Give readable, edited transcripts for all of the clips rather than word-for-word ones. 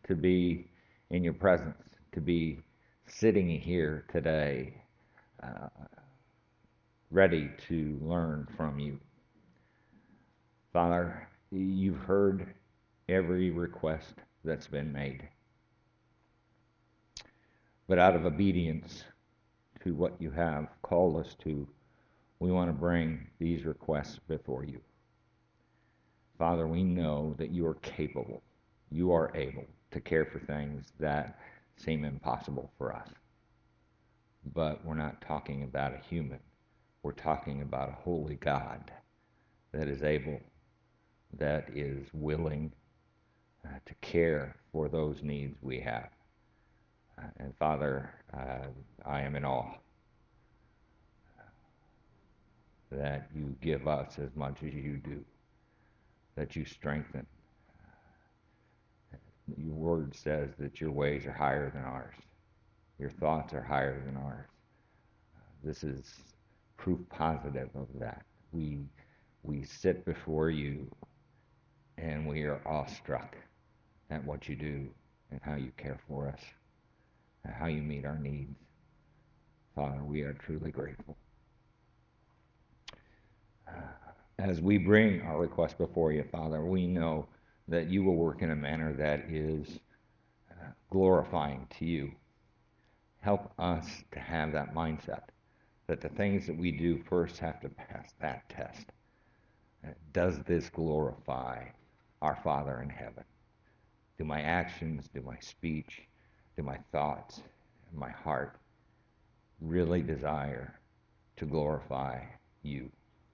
to be in your presence, to be sitting here today, uh, ready to learn from you. Father, you've heard every request that's been made. But out of obedience to what you have called us to, we want to bring these requests before you. Father, we know that you are capable, you are able to care for things that seem impossible for us. But we're not talking about a human. We're talking about a holy God that is able, that is willing to care for those needs we have. And Father, I am in awe that you give us as much as you do, that you strengthen. Your word says that your ways are higher than ours. Your thoughts are higher than ours. This is proof positive of that. We sit before you and we are awestruck at what you do and how you care for us and how you meet our needs. Father, we are truly grateful. As we bring our request before you, Father, we know that you will work in a manner that is glorifying to you. Help us to have that mindset that the things that we do first have to pass that test. Does this glorify our Father in heaven? Do my actions, do my speech, do my thoughts, my heart really desire to glorify you?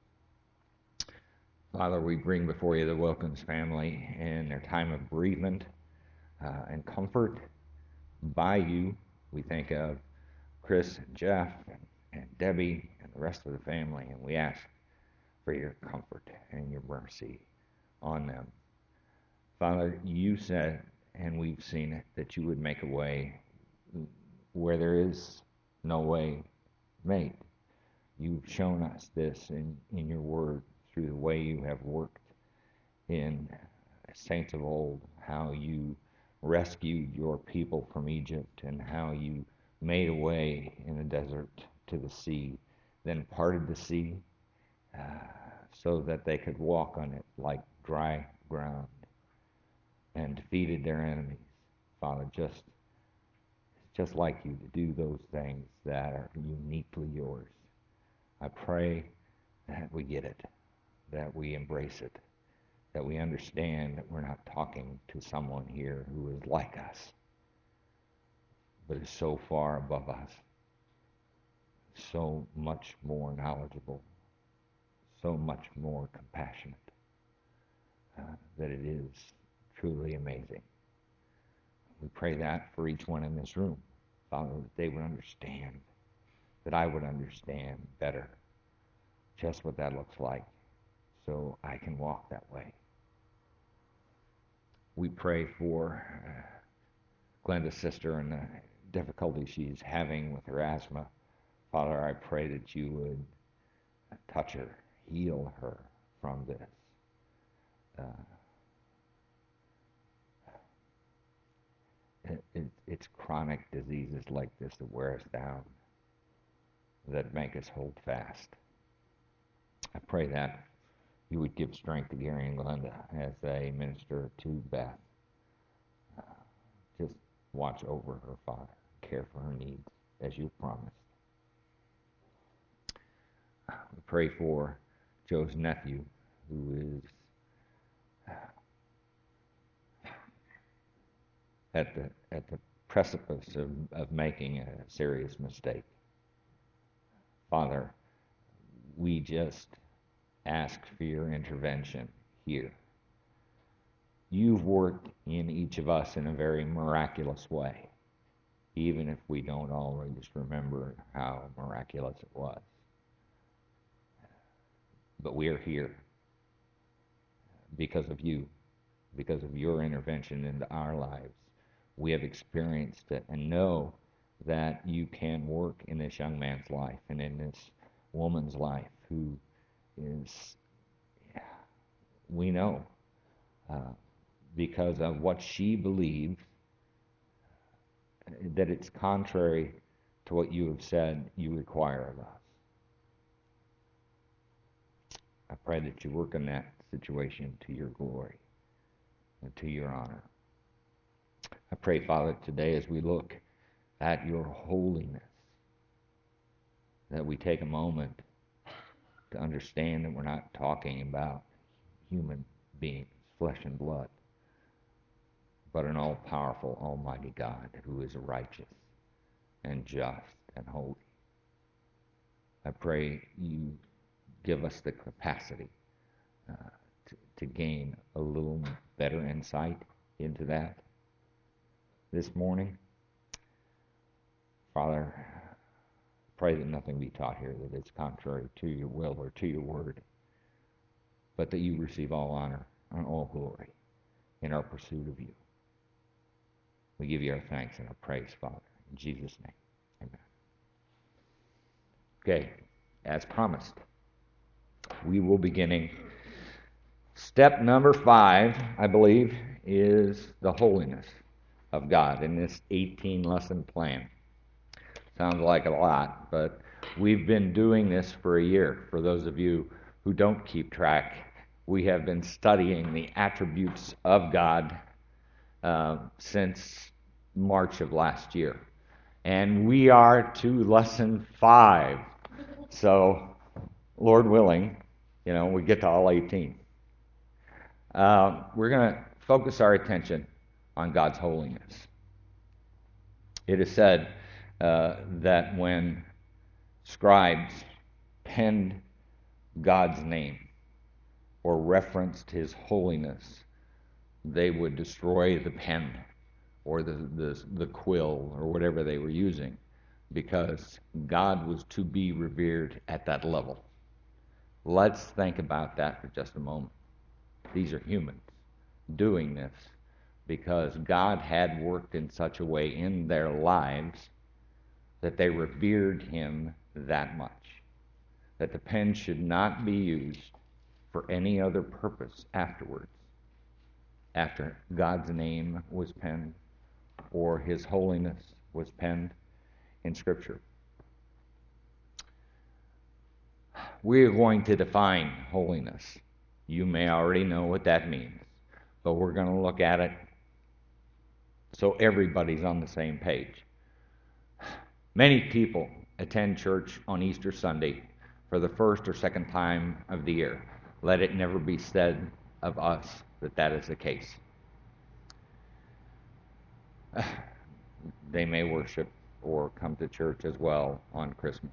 Father, we bring before you the Wilkins family in their time of bereavement and comfort by you. We think of Chris and Jeff and Debbie and the rest of the family, and we ask for your comfort and your mercy on them. Father, you said, and we've seen it, that you would make a way where there is no way made. You've shown us this in your word through the way you have worked in saints of old, how you rescued your people from Egypt and how you made a way in the desert to the sea, then parted the sea so that they could walk on it like dry ground and defeated their enemies. Father, just like you to do those things that are uniquely yours. I pray that we get it, that we embrace it, that we understand that we're not talking to someone here who is like us, but is so far above us, so much more knowledgeable, so much more compassionate, that it is truly amazing. We pray that for each one in this room, Father, that they would understand, that I would understand better just what that looks like, so I can walk that way. We pray for Glenda's sister and the difficulty she's having with her asthma. Father, I pray that you would touch her, heal her from this. It's chronic diseases like this that wear us down, that make us hold fast. I pray that you would give strength to Gary and Glenda as they minister to Beth. Just watch over her, Father. Care for her needs as you promised. We pray for Joe's nephew, who is at the precipice of making a serious mistake. Father, we just ask for your intervention here. You've worked in each of us in a very miraculous way, even if we don't always remember how miraculous it was. But we are here because of you, because of your intervention into our lives. We have experienced it and know that you can work in this young man's life and in this woman's life who is, we know, because of what she believes that it's contrary to what you have said you require of us. I pray that you work in that situation to your glory and to your honor. I pray, Father, today as we look at your holiness, that we take a moment to understand that we're not talking about human beings, flesh and blood, but an all-powerful, almighty God who is righteous and just and holy. I pray you give us the capacity to gain a little better insight into that this morning. Father, pray that nothing be taught here that is contrary to your will or to your word, but that you receive all honor and all glory in our pursuit of you. We give you our thanks and our praise, Father. In Jesus' name, amen. Okay, as promised, we will be beginning. Step number 5, I believe, is the holiness of God in this 18-lesson plan. Sounds like a lot, but we've been doing this for a year. For those of you who don't keep track, we have been studying the attributes of God since March of last year. And we are to lesson 5. So, Lord willing, we get to all 18. We're going to focus our attention on God's holiness. It is said that when scribes penned God's name or referenced his holiness, they would destroy the pen or the quill or whatever they were using, because God was to be revered at that level. Let's think about that for just a moment. These are humans doing this because God had worked in such a way in their lives that they revered him that much, that the pen should not be used for any other purpose afterwards, after God's name was penned or his holiness was penned in Scripture. We are going to define holiness. You may already know what that means, but we're going to look at it so everybody's on the same page. Many people attend church on Easter Sunday for the first or second time of the year. Let it never be said of us that that is the case. They may worship or come to church as well on Christmas.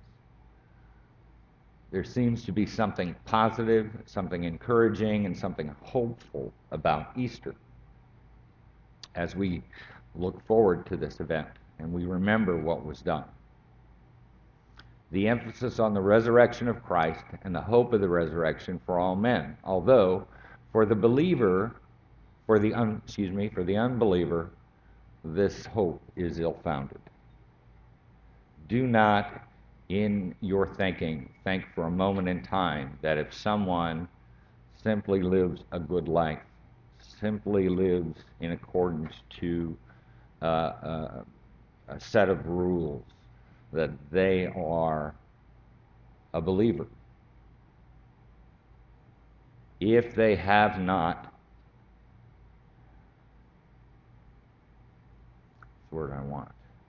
There seems to be something positive, something encouraging, and something hopeful about Easter as we look forward to this event and we remember what was done. The emphasis on the resurrection of Christ and the hope of the resurrection for all men, although for the believer, for the unbeliever, this hope is ill-founded. Do not, in your thinking, think for a moment in time that if someone simply lives a good life, simply lives in accordance to a set of rules, that they are a believer. If they have not, that's the word I want,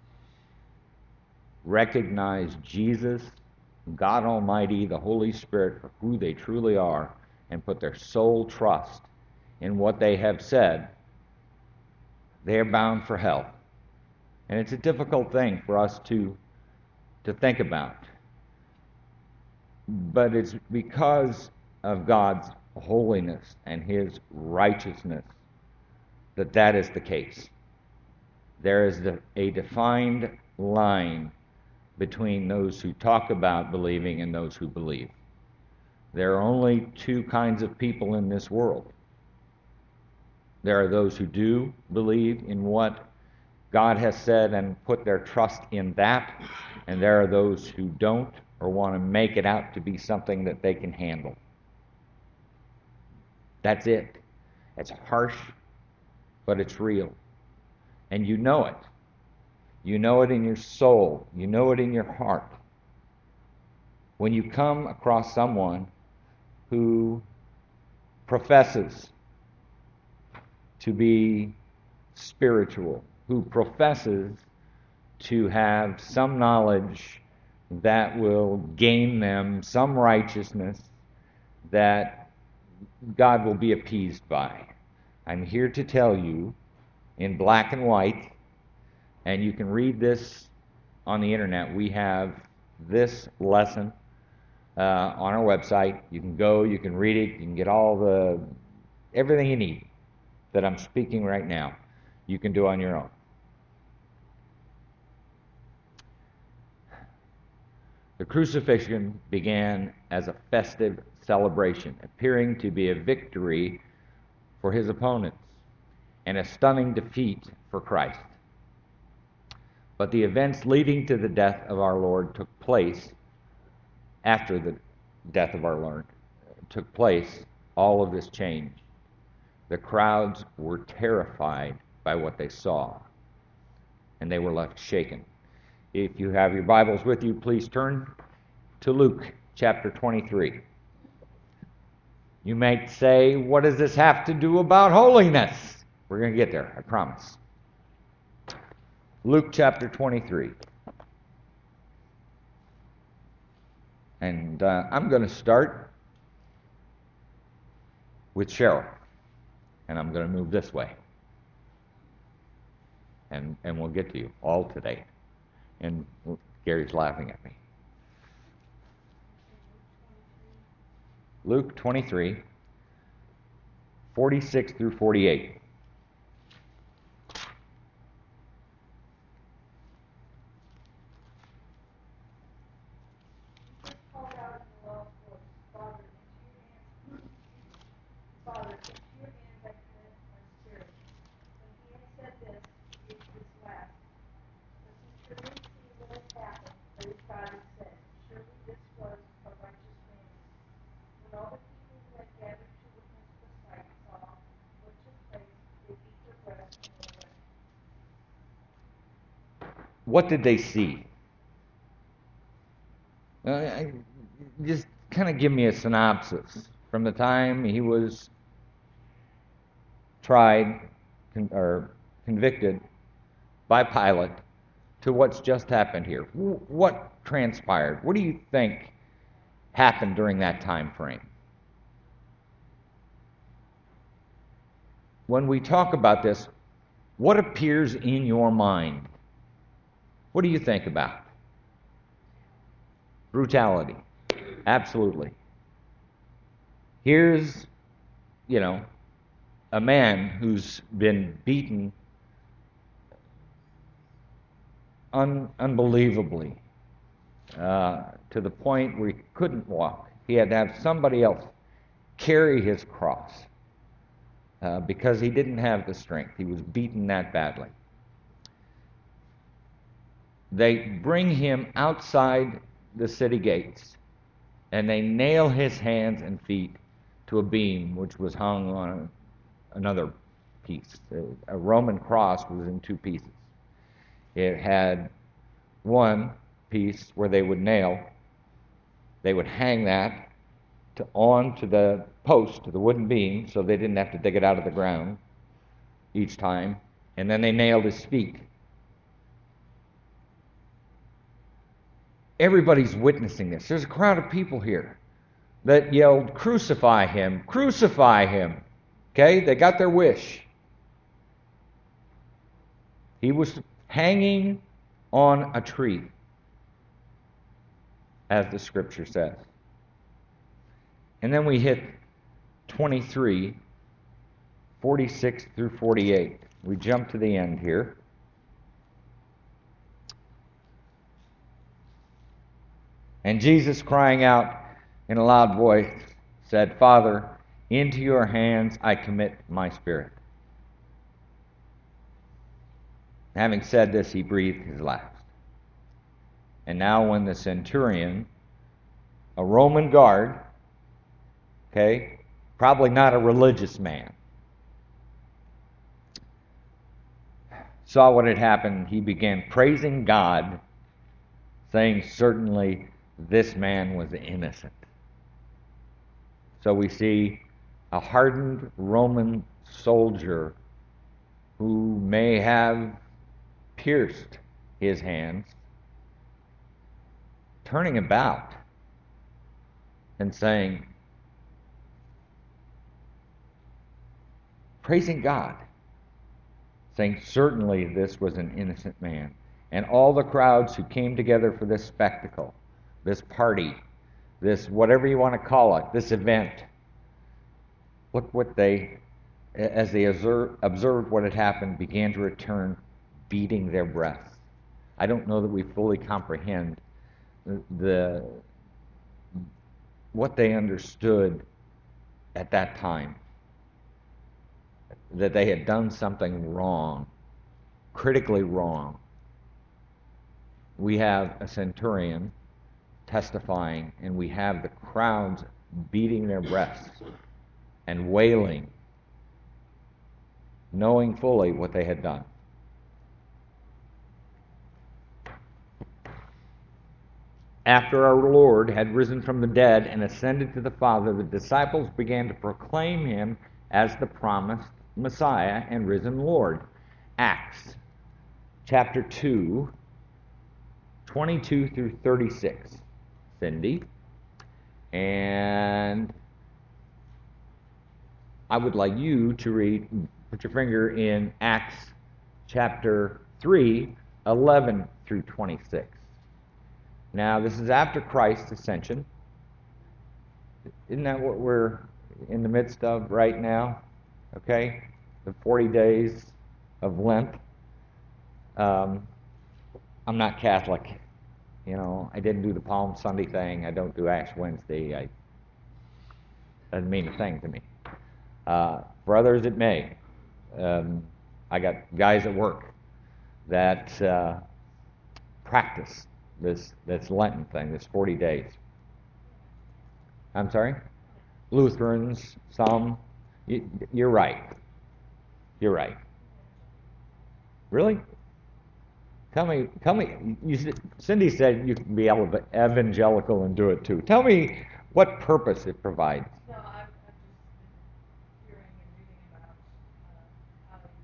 recognize Jesus, God Almighty, the Holy Spirit, for who they truly are, and put their sole trust in what they have said, they are bound for hell. And it's a difficult thing for us to think about. But it's because of God's holiness and his righteousness that is the case. There is a defined line between those who talk about believing and those who believe. There are only two kinds of people in this world. There are those who do believe in what God has said and put their trust in that, and there are those who don't or want to make it out to be something that they can handle. That's it. It's harsh, but it's real. And you know it. You know it in your soul. You know it in your heart. When you come across someone who professes to be spiritual, who professes to have some knowledge that will gain them some righteousness that God will be appeased by. I'm here to tell you in black and white, and you can read this on the internet. We have this lesson on our website. You can go, you can read it, you can get everything you need that I'm speaking right now. You can do on your own. The crucifixion began as a festive celebration, appearing to be a victory for his opponents and a stunning defeat for Christ. But the events leading to the death of our Lord took place after the death of our Lord took place. All of this changed. The crowds were terrified by what they saw, and they were left shaken. If you have your Bibles with you, please turn to Luke chapter 23. You might say, what does this have to do about holiness? We're going to get there, I promise. Luke chapter 23. And I'm going to start with Cheryl. And I'm going to move this way. And we'll get to you all today. And Gary's laughing at me. Luke 23, 46 through 48. What did they see? Just kind of give me a synopsis from the time he was tried or convicted by Pilate to what's just happened here. What transpired? What do you think happened during that time frame? When we talk about this, what appears in your mind? What do you think about? Brutality. Absolutely. Here's, a man who's been beaten unbelievably to the point where he couldn't walk. He had to have somebody else carry his cross because he didn't have the strength. He was beaten that badly. They bring him outside the city gates, and they nail his hands and feet to a beam which was hung on another piece. A Roman cross was in two pieces. It had one piece where they would hang that onto the post, to the wooden beam, so they didn't have to dig it out of the ground each time. And then they nailed his feet. Everybody's witnessing this. There's a crowd of people here that yelled, "Crucify him! Crucify him!" Okay? They got their wish. He was hanging on a tree, as the scripture says. And then we hit 23, 46 through 48. We jump to the end here. And Jesus, crying out in a loud voice, said, "Father, into your hands I commit my spirit." Having said this, he breathed his last. And now when the centurion, a Roman guard, okay, probably not a religious man, saw what had happened, he began praising God, saying, "Certainly this man was innocent." So we see a hardened Roman soldier who may have pierced his hands, turning about and saying, praising God, saying, "Certainly this was an innocent man." And all the crowds who came together for this spectacle, this party, this whatever you want to call it, this event, look what they, as they observed what had happened, began to return, beating their breasts. I don't know that we fully comprehend the what they understood at that time, that they had done something wrong, critically wrong. We have a centurion testifying, and we have the crowds beating their breasts and wailing, knowing fully what they had done. After our Lord had risen from the dead and ascended to the Father, the disciples began to proclaim him as the promised Messiah and risen Lord. Acts chapter 2, 22 through 36. Cindy. And I would like you to read, put your finger in Acts chapter 3, 11 through 26. Now, this is after Christ's ascension. Isn't that what we're in the midst of right now? Okay? The 40 days of Lent. I'm not Catholic. You know, I didn't do the Palm Sunday thing. I don't do Ash Wednesday. Doesn't mean a thing to me. For others, it may. I got guys at work that practice this Lenten thing, this 40 days. I'm sorry? Lutherans, some. You're right. You're right. Really? Tell me. Cindy said you can be evangelical and do it too. Tell me what purpose it provides. No, I've just been hearing and reading about how you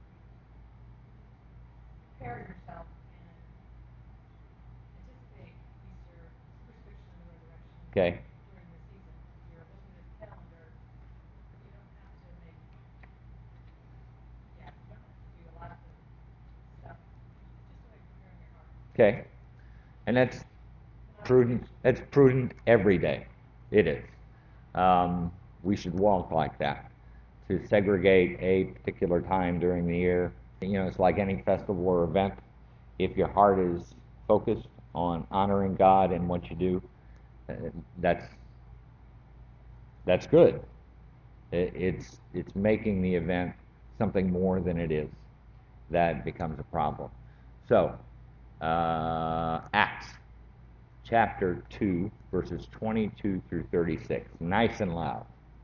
just prepare yourself and anticipate Easter, crucifixion, and the resurrection Okay. during the season. If you're looking at the calendar, you don't have to make, you don't have to do a lot of stuff. Just like preparing your heart. Okay. And that's prudent. That's prudent every day. It is. We should walk like that. To segregate a particular time during the year. You know, it's like any festival or event. If your heart is focused on honoring God and what you do, uh, that's that's good. It's making the event something more than it is. That becomes a problem. So, Acts chapter 2, verses 22 through 36. Nice and loud.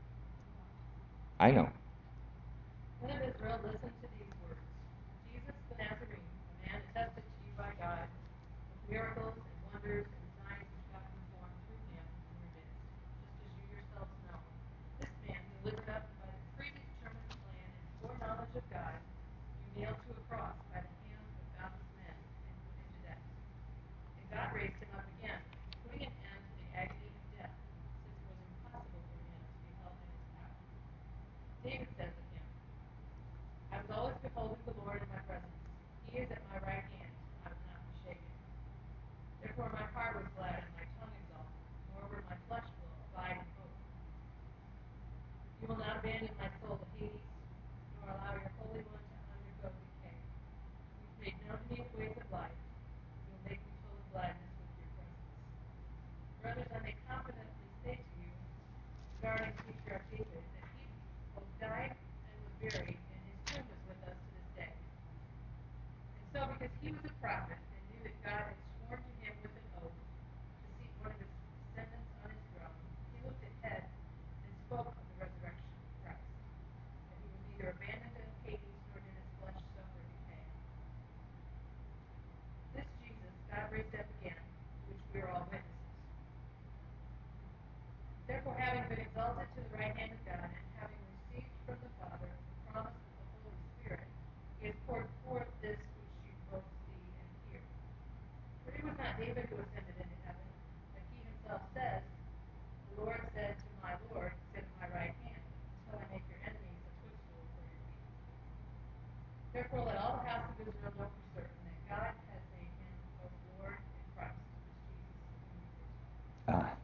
I know. Men of Israel, listen to these words. Jesus the Nazarene, a man attested to you by God, with miracles and wonders and signs which God performed through him in your midst, just as you yourselves know. This man, delivered up by the predetermined plan and foreknowledge of God, you nailed to a cross by the hands of godless men and put him to death. And God raised him up again, putting an end to the agony of death, since it was impossible for him to be held in its power. David says of him, I was always beholding the Lord in my presence. He is at my right hand. I will not be shaken. Therefore my heart was glad and my tongue exalted. Moreover, my flesh will abide in hope. You will not abandon my soul to Hades, nor allow your Holy One to undergo decay. You've made known to me the ways of life. You will make me full of gladness with your presence. Brothers, I may confidently say to you, regarding the patriarch David, that he both died and was buried, and his tomb is with us to this day. And so, because he was a prophet and knew that God had sworn to him with an oath to seat one of his descendants on his throne, he looked ahead and spoke of the resurrection of Christ, that he would neither abandon to Hades nor did his flesh suffer decay. every step again, which we are all witnesses. Therefore, having been exalted to the right hand of God, and having received from the Father the promise of the Holy Spirit, he has poured forth this which you both see and hear. For it was not David who ascended into heaven, but he himself says, "The Lord said to my Lord, sit at my right hand, until I make your enemies a footstool for your feet." Therefore, let all the house of Israel know for certain that God has made him both Lord and Christ, this Jesus whom you crucified.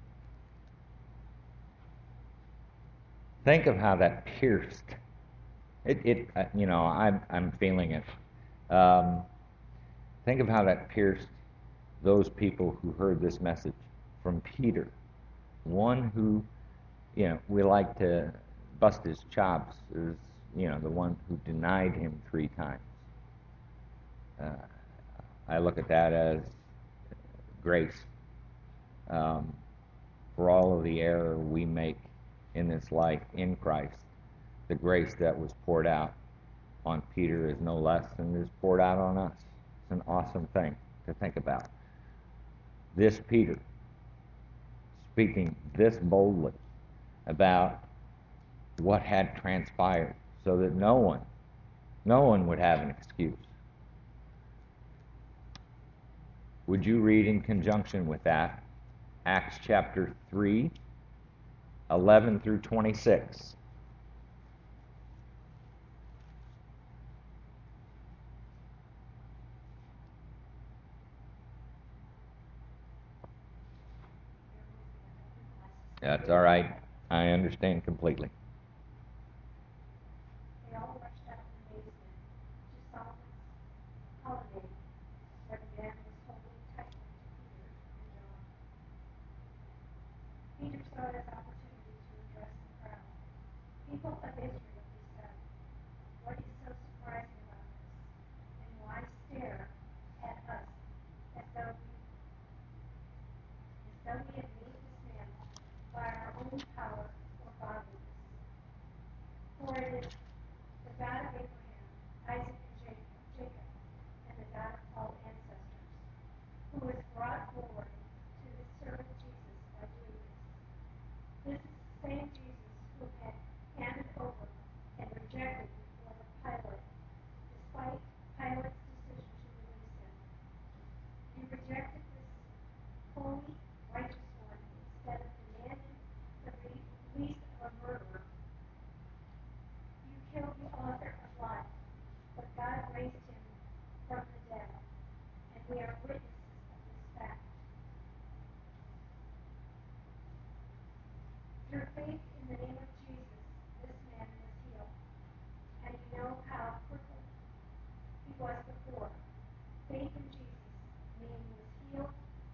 Think of how that pierced. I'm feeling it. Think of how that pierced those people who heard this message from Peter, one who, we like to bust his chops, is, the one who denied him 3 times. I look at that as grace. For all of the error we make in this life in Christ, the grace that was poured out on Peter is no less than is poured out on us. It's an awesome thing to think about. This Peter speaking this boldly about what had transpired so that no one would have an excuse. Would you read in conjunction with that Acts chapter 3, 11 through 26? That's all right. I understand completely. They all rushed out in amazement to Solomon's colonnade, where the man was holding tightly to Peter and John. Peter saw his opportunity to address the crowd. "People of Israel," he said, "what is so surprising about this? And why stare at us as though we had made this man by our own power or godliness? For it is the God of Abraham, Isaac, and Jacob, and the God of all ancestors, who has brought glory to his servant Jesus by doing this. This is the same Jesus who had handed over and rejected before Pilate, despite Pilate's decision to release him. You rejected this holy, righteous one instead of demanding the release of a murderer. You killed the author of life, but God raised him from the dead, and we are witnesses of this fact. Through faith in the name of Jesus, this man was healed, and you know how crippled he was before. Faith in Jesus' name was healed.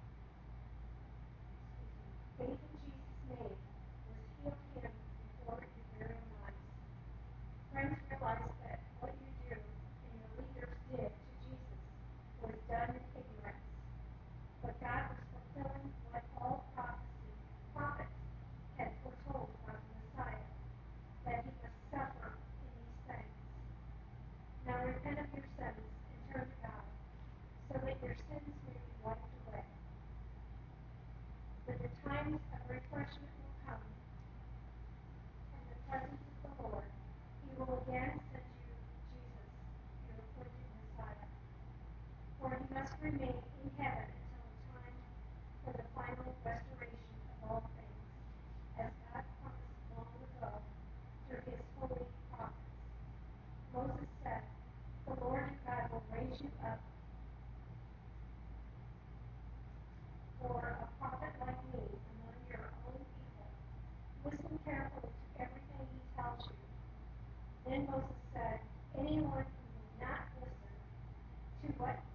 Faith in Jesus' name was healed him before your very own eyes. Friends, realize that what you do and your leaders did to Jesus was done in ignorance. But God was fulfilling what all prophets had foretold about the Messiah, that he must suffer in these things. Now repent of your sins and turn to God, so that your sins may be wiped away. When the times of refreshment will come, and the presence of the Lord, he will again send you Jesus, your appointed Messiah. For he must remain in heaven until the time for the final restoration of all things, as God promised long ago through his holy prophets. Moses said, "The Lord your God will raise you up for a prophet like me among your own people. Listen carefully to everything he tells you." Then Moses said, "Anyone who will not listen to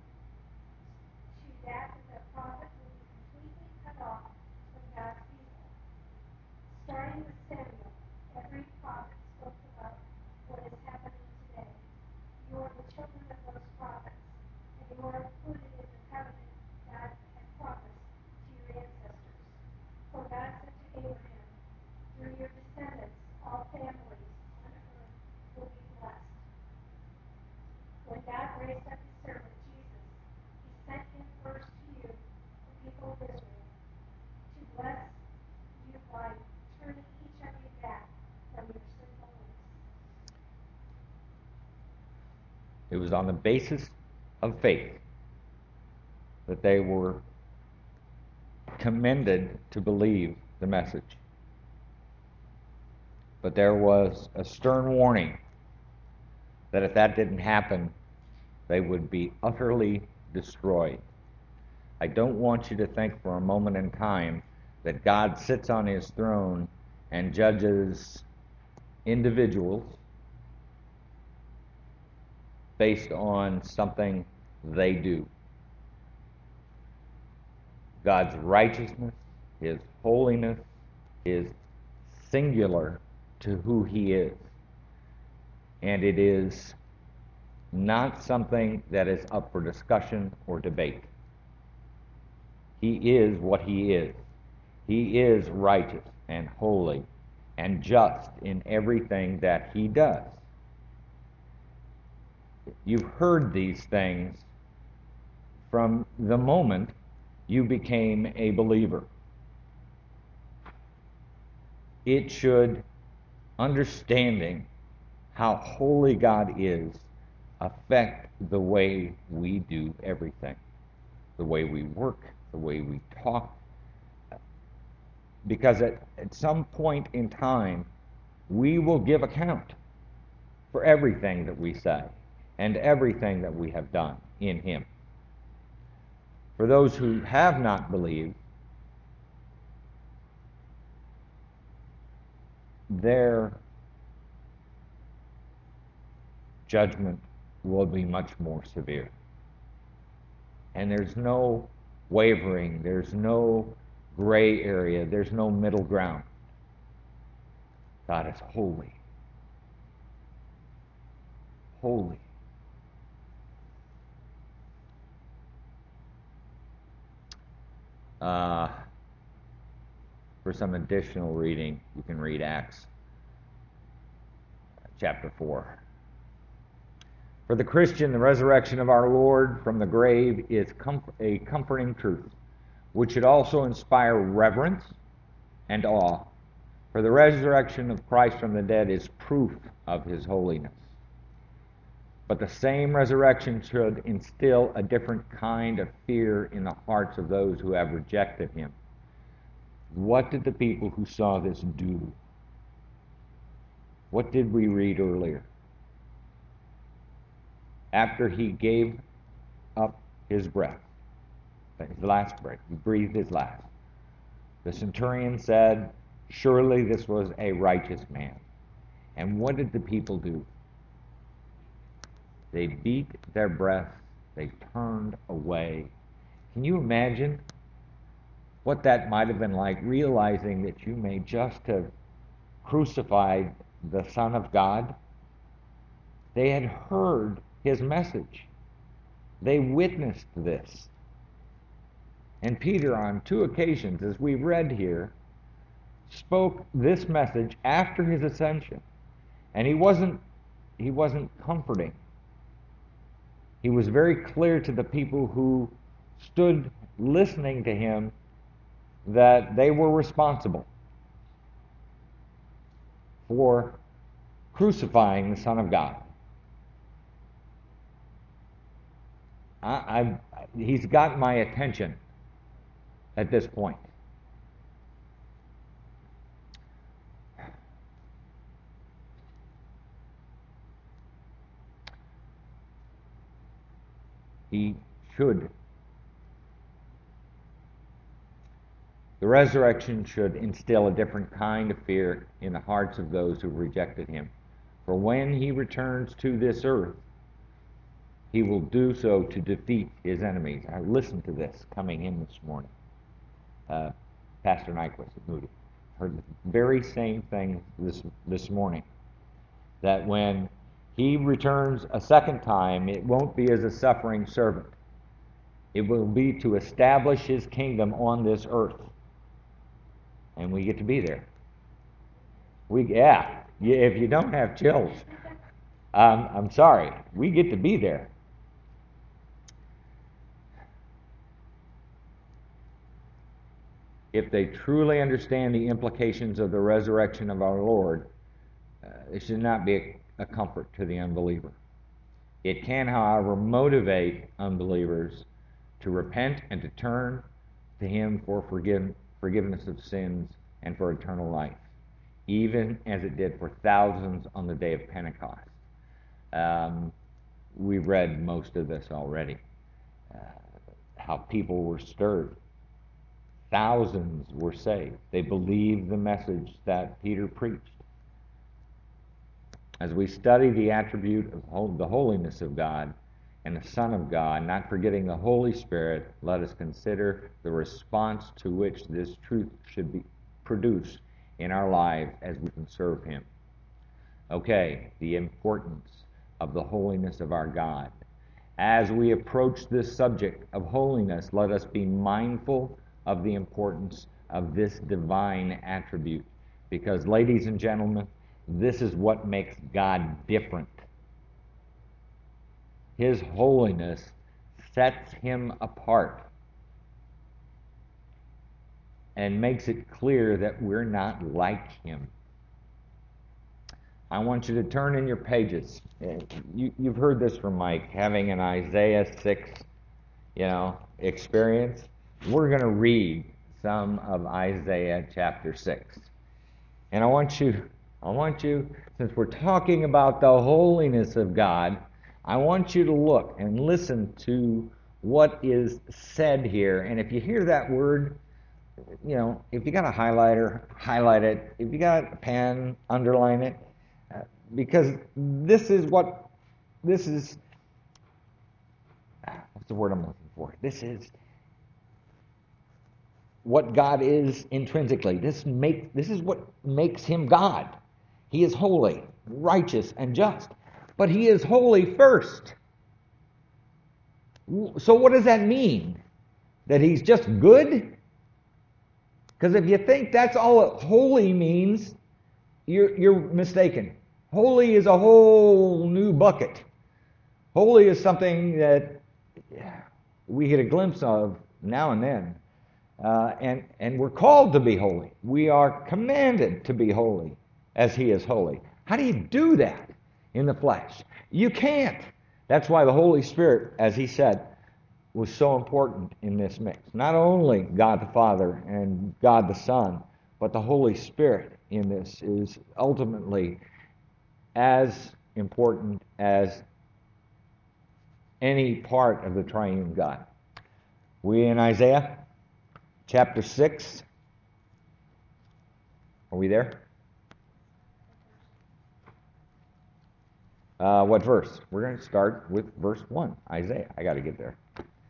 that the prophet will be completely cut off from God's people." Starting with Samuel, every prophet spoke about what is happening today. You are the children of those prophets, and you are included in the covenant God had promised to your ancestors. For God said to Abraham, "Through your descendants, all families on earth will be blessed." It was on the basis of faith that they were commended to believe the message. But there was a stern warning that if that didn't happen, they would be utterly destroyed. I don't want you to think for a moment in time that God sits on his throne and judges individuals based on something they do. God's righteousness, his holiness, is singular to who he is. And it is not something that is up for discussion or debate. He is what he is. He is righteous and holy and just in everything that he does. You've heard these things from the moment you became a believer. It should, understanding how holy God is, affect the way we do everything. The way we work, the way we talk. Because at some point in time, we will give account for everything that we say and everything that we have done in him. For those who have not believed, their judgment will be much more severe. And there's no wavering, there's no gray area, there's no middle ground. God is holy. Holy. For some additional reading, you can read Acts chapter 4. For the Christian, the resurrection of our Lord from the grave is a comforting truth, which should also inspire reverence and awe. For the resurrection of Christ from the dead is proof of his holiness. But the same resurrection should instill a different kind of fear in the hearts of those who have rejected him. What did the people who saw this do? What did we read earlier? After he gave up his breath, his last breath, he breathed his last, the centurion said, "Surely this was a righteous man." And what did the people do? They beat their breath. They turned away. Can you imagine what that might have been like, realizing that you may just have crucified the Son of God? They had heard his message. They witnessed this. And Peter, on 2 occasions, as we've read here, spoke this message after his ascension. And he wasn't comforting. He was very clear to the people who stood listening to him that they were responsible for crucifying the Son of God. He's got my attention at this point. He should. The resurrection should instill a different kind of fear in the hearts of those who rejected him. For when he returns to this earth, he will do so to defeat his enemies. I listened to this coming in this morning. Pastor Nyquist at Moody heard the very same thing this morning. That when he returns a second time, it won't be as a suffering servant. It will be to establish his kingdom on this earth. And we get to be there. If you don't have chills, I'm sorry. We get to be there. If they truly understand the implications of the resurrection of our Lord, it should not be a comfort to the unbeliever. It can, however, motivate unbelievers to repent and to turn to Him for forgiveness of sins and for eternal life, even as it did for thousands on the day of Pentecost. We've read most of this already, how people were stirred. Thousands were saved. They believed the message that Peter preached. As we study the attribute of the holiness of God and the Son of God, not forgetting the Holy Spirit, let us consider the response to which this truth should be produced in our lives as we can serve Him. Okay, the importance of the holiness of our God. As we approach this subject of holiness, let us be mindful of the importance of this divine attribute. Because, ladies and gentlemen, this is what makes God different. His holiness sets Him apart and makes it clear that we're not like Him. I want you to turn in your pages. You've heard this from Mike, having an Isaiah 6, experience. We're going to read some of Isaiah chapter 6. And I want you, since we're talking about the holiness of God, I want you to look and listen to what is said here. And if you hear that word, if you got a highlighter, highlight it. If you got a pen, underline it. Because this is what's the word I'm looking for? This is what God is intrinsically. This is what makes Him God. He is holy, righteous, and just. But He is holy first. So what does that mean? That He's just good? Because if you think that's all holy means, you're mistaken. Holy is a whole new bucket. Holy is something that we get a glimpse of now and then. And we're called to be holy. We are commanded to be holy as He is holy. How do you do that in the flesh? You can't. That's why the Holy Spirit, as he said, was so important in this mix. Not only God the Father and God the Son, but the Holy Spirit in this is ultimately as important as any part of the triune God. We in Isaiah chapter 6. Are we there? What verse? We're going to start with verse 1. Isaiah. I got to get there.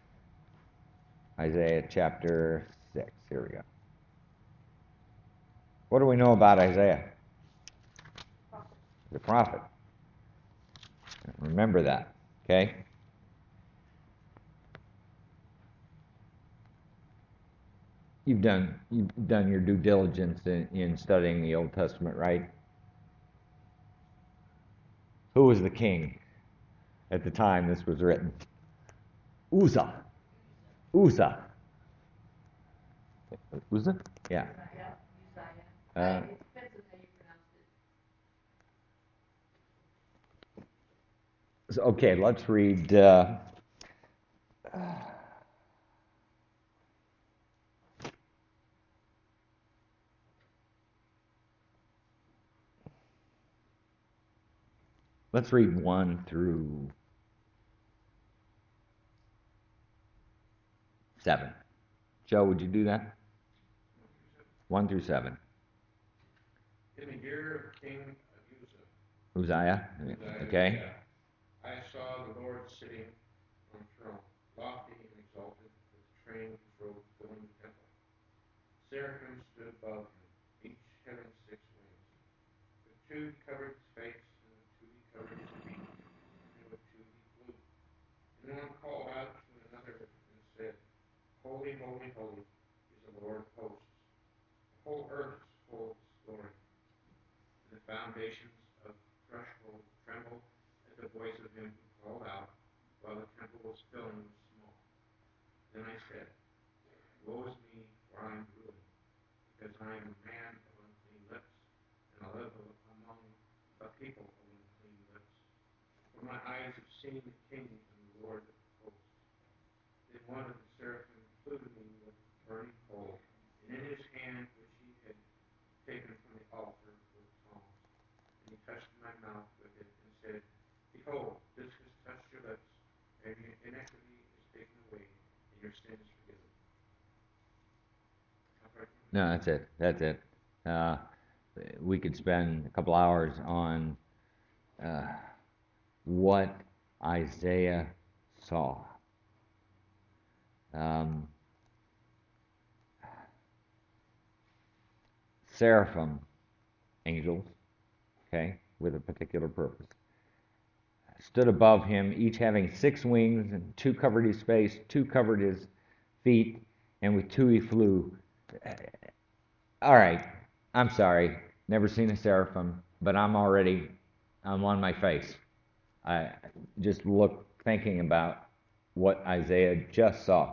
Isaiah chapter 6. Here we go. What do we know about Isaiah? The prophet. Remember that. Okay? You've done your due diligence in studying the Old Testament, right? Who was the king at the time this was written? Uzzah. Uzzah. Uzzah? Yeah. It depends on how you pronounce it. So, okay, let's read. Let's read 1 through 7. Joe, would you do that? 1 through 7. In the year of King Uzziah. Okay. I saw the Lord sitting on a throne, lofty and exalted, with the train of his robe filling the temple. Seraphim stood above him, each having 6 wings. With 2 he covered his face, and with 2 he covered his feet, and with 2 he flew. And one called out to another and said, Holy, holy, holy is the Lord of hosts. The whole earth is full of his glory. And the foundations of the threshold trembled at the voice of him who called out, while the temple was filling with smoke. Then I said, Woe is me, for I am ruined, because I am a man of unclean lips, and I live among a people of unclean lips. For my eyes have seeing the King and the Lord of hosts. Then one of the seraphim flew to me with a burning coal, and in his hand which he had taken from the altar were tongs. And he touched my mouth with it and said, Behold, this has touched your lips, and your iniquity is taken away, and your sin is forgiven. No, that's it. That's it. We could spend a couple hours on what Isaiah saw. Seraphim, angels, okay, with a particular purpose, stood above him, each having 6 wings, and 2 covered his face, 2 covered his feet, and with 2 he flew. All right, I'm sorry, never seen a seraphim, but I'm on my face. I just look thinking about what Isaiah just saw.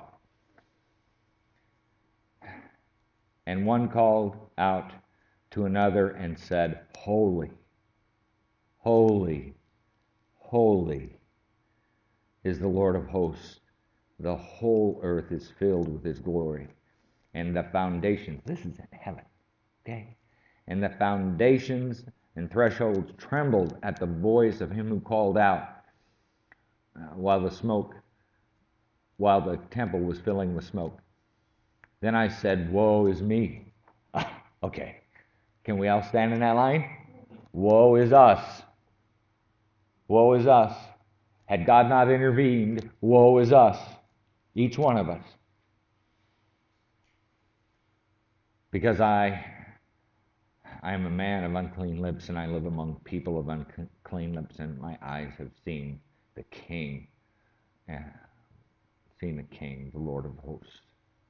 And one called out to another and said, Holy, holy, holy is the Lord of hosts. The whole earth is filled with his glory. And the foundations, this is in heaven, okay? And the foundations and thresholds trembled at the voice of him who called out while the temple was filling with smoke. Then I said, Woe is me. Okay, can we all stand in that line? Woe is us. Woe is us. Had God not intervened, woe is us. Each one of us. Because I am a man of unclean lips, and I live among people of unclean lips, and my eyes have seen the King, the Lord of hosts.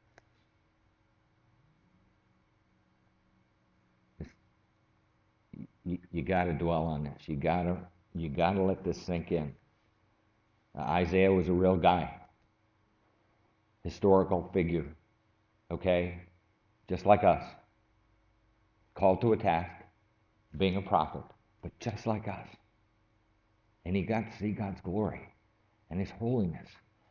You got to dwell on this. You got to let this sink in. Isaiah was a real guy, historical figure, okay, just like us, called to a task, being a prophet, but just like us. And he got to see God's glory and his holiness.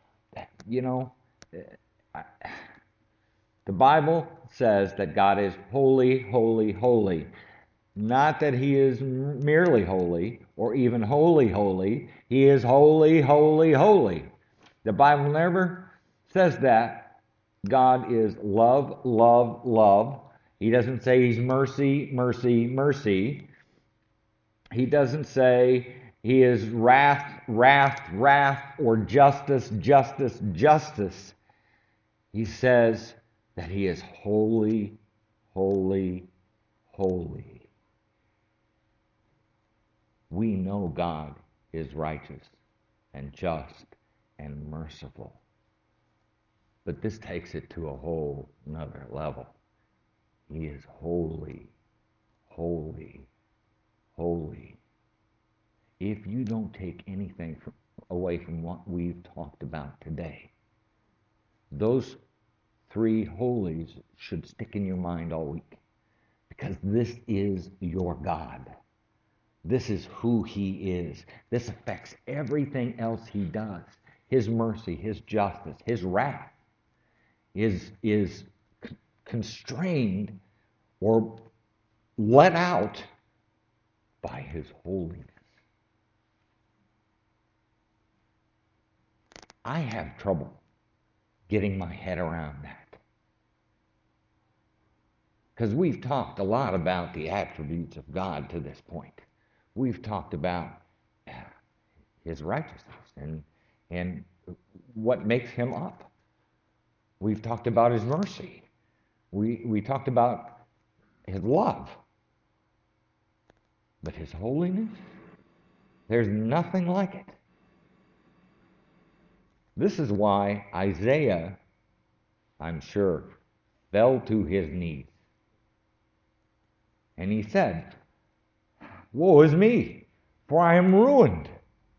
The Bible says that God is holy, holy, holy. Not that he is merely holy or even holy, holy. He is holy, holy, holy. The Bible never says that. God is love, love, love. He doesn't say he's mercy, mercy, mercy. He doesn't say he is wrath, wrath, wrath, or justice, justice, justice. He says that he is holy, holy, holy. We know God is righteous and just and merciful. But this takes it to a whole nother level. He is holy, holy, holy. If you don't take anything away from what we've talked about today, those 3 holies should stick in your mind all week. Because this is your God. This is who he is. This affects everything else he does. His mercy, his justice, his wrath is constrained or let out by his holiness. I have trouble getting my head around that. Because we've talked a lot about the attributes of God to this point. We've talked about his righteousness and what makes him up. We've talked about his mercy. We talked about his love. But his holiness, there's nothing like it. This is why Isaiah, I'm sure, fell to his knees. And he said, Woe is me, for I am ruined.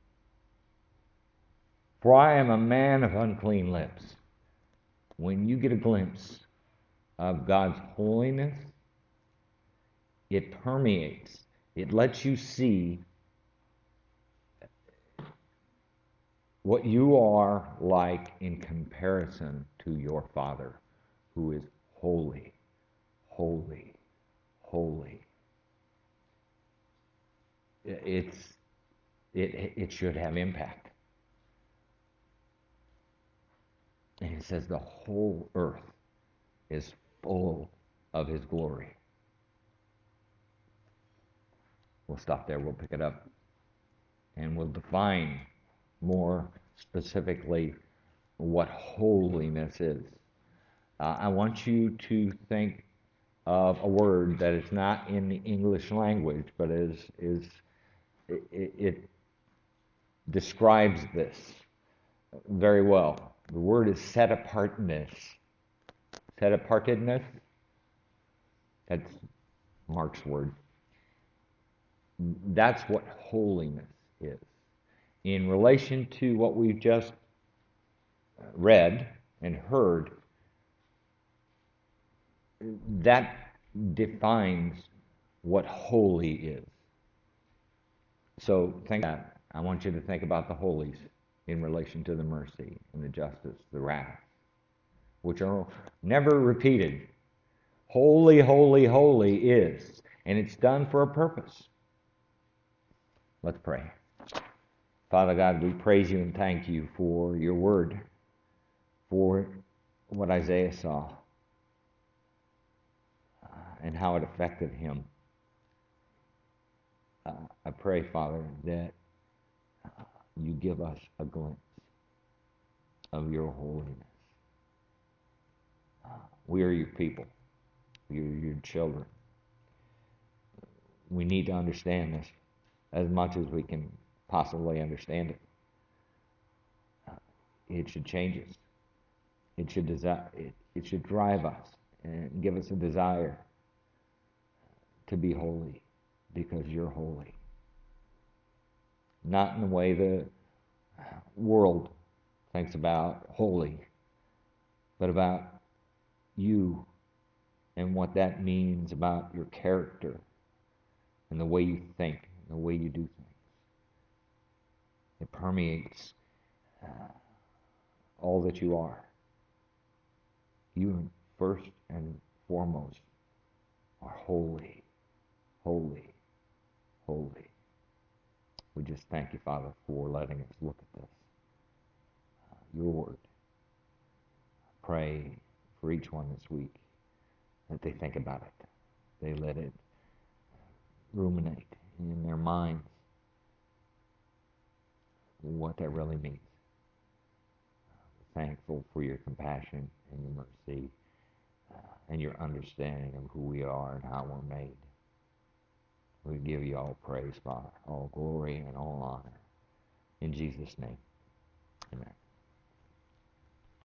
For I am a man of unclean lips. When you get a glimpse of God's holiness, it permeates. It lets you see what you are like in comparison to your Father, who is holy, holy, holy. It should have impact. And he says the whole earth is full of his glory. We'll stop there. We'll pick it up. And we'll define more specifically what holiness is. I want you to think of a word that is not in the English language, but it describes this very well. The word is set apartness. Set apartedness? That's Mark's word. That's what holiness is. In relation to what we've just read and heard, that defines what holy is. So think about that. I want you to think about the holies in relation to the mercy and the justice, the wrath, which are never repeated. Holy, holy, holy is, and it's done for a purpose. Let's pray. Father God, we praise you and thank you for your word, for what Isaiah saw and how it affected him. I pray, Father, that you give us a glimpse of your holiness. We are your people. We are your children. We need to understand this as much as we can possibly understand it. It should change us. It should drive us and give us a desire to be holy because you're holy. Not in the way the world thinks about holy, but about you and what that means about your character and the way you think, and the way you do things. It permeates all that you are. You, first and foremost, are holy, holy, holy. We just thank you, Father, for letting us look at this. Your word. Pray for each one this week that they think about it. They let it ruminate in their minds what that really means. Thankful for your compassion and your mercy and your understanding of who we are and how we're made. We give you all praise, Father, all glory and all honor. In Jesus' name, amen.